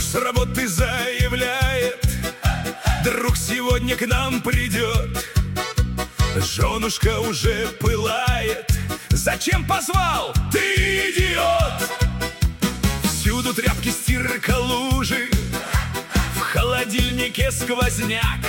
с работы заявляет: друг сегодня к нам придет. Женушка уже пылает: зачем позвал, ты идиот? Всюду тряпки, стирка, лужи, в холодильнике сквозняк.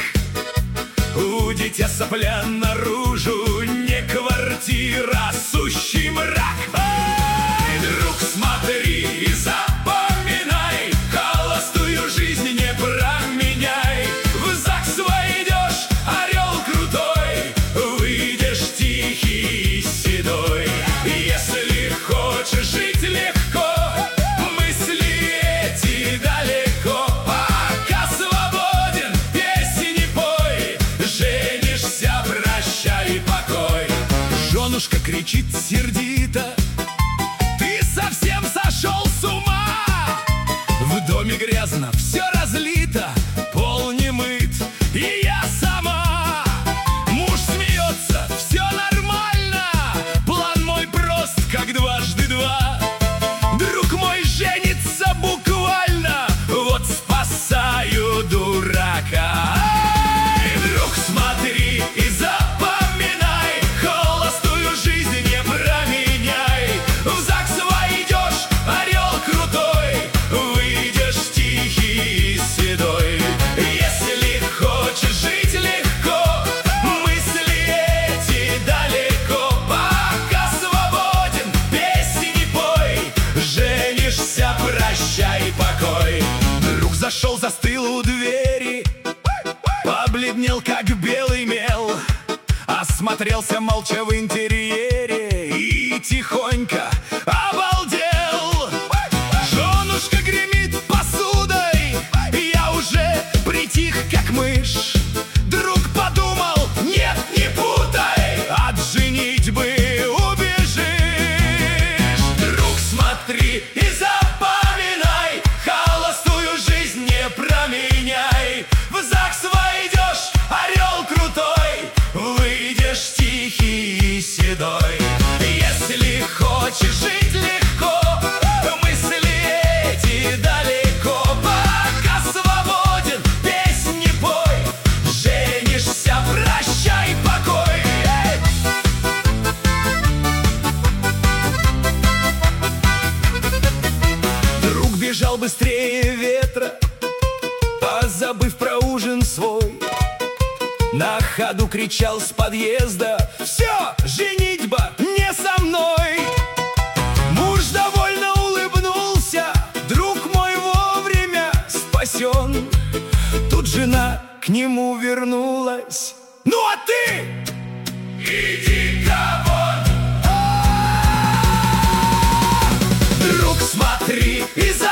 У дитя сопля наружу, не квартира, а сущий мрак. Ай, друг, смотри и запоминай, холостую жизнь не променяй. В ЗАГС войдешь, орел крутой, выйдешь тихий и седой. Если хочешь жить легко, мысли эти далеко. Пока свободен, песни пой, женишься, прощай, покой. Женушка кричит сердито: ты совсем сошел с ума? В доме грязно, все разлито, пол не мыт, и я сама. Муж смеется: все нормально, план мой прост, как дважды два. Друг мой женится буквально, вот спасаю дурака. Ай, друг, смотри и запоминай, холостую жизнь не променяй. В ЗАГС войдешь, орел крутой, выйдешь тихий и седой. Если хочешь жить легко, мысли эти далеко. Пока свободен, песни пой, женишься, прощай, покой. Друг зашел, застыл у двери, побледнел, как белый мел, осмотрелся молча в интерьере и тихонько обалдел. Женушка гремит посудой, я уже притих, как мышь. Друг подумал: нет, не путай, от женитьбы убежишь. Друг, смотри и запоминай, холостую жизнь не променяй. В ЗАГС войдешь, орел крутой, выйдешь тихий и седой. Если хочешь жить легко, мысли эти далеко. Пока свободен, песни пой, женишься, прощай, покой. Друг бежал быстрее ветра, позабыв про ужин свой. На ходу кричал с подъезда: все, женитьба не со мной. Муж довольно улыбнулся: друг мой вовремя спасен. Тут жена к нему вернулась: ну а ты иди-ка вон. Друг, смотри и